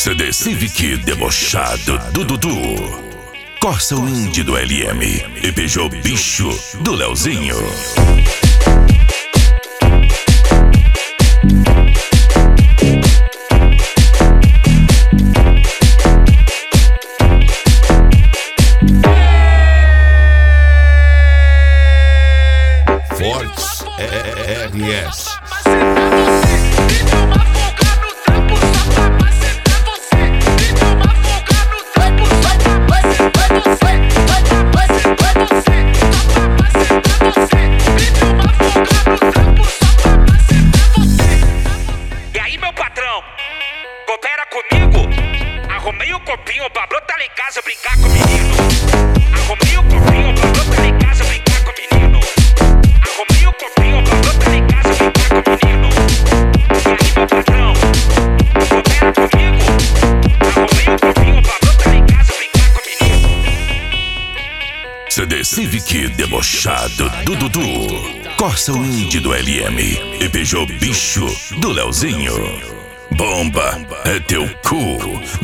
CD Civic debochado do Dudu, Corsa Wind do LM e Peugeot Bicho do Leozinho. Fortes RS. E aí, meu patrão, coopera comigo? Arrumei o copinho pra brotar lá em casa brincar com o menino. Arrumei o copinho pra brotar lá em casa brincar com o menino. Arrumei o copinho pra brotar lá em casa brincar com o menino. E aí, meu patrão, coopera comigo? Arrumei o copinho pra brotar lá em casa brincar com o menino. CD Civic debochado do Dudu, Corsa Wind do LM e Peugeot Bicho do Leozinho. Bomba é teu cu.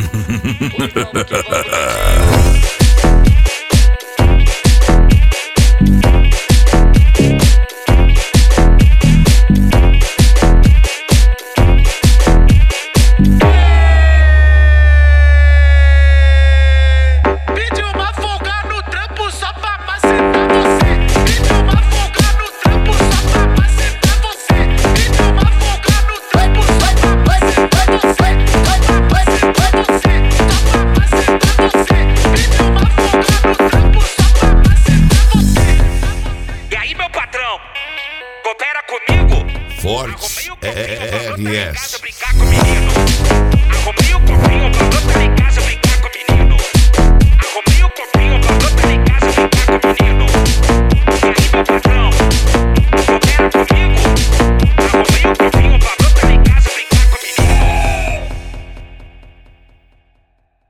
Pedi uma folga no trampo só pra macetar você. Pedi uma folga no trampo só pra macetar você. Pedi uma folga no trampo só pra macetar você. Só pra macetar você. Só pra macetar você. Pedi uma folga no trampo só pra macetar você. E aí, meu patrão, coopera comigo? Fortes Arrumei o copinho pra brotar lá em casa RS. brincar com o menino.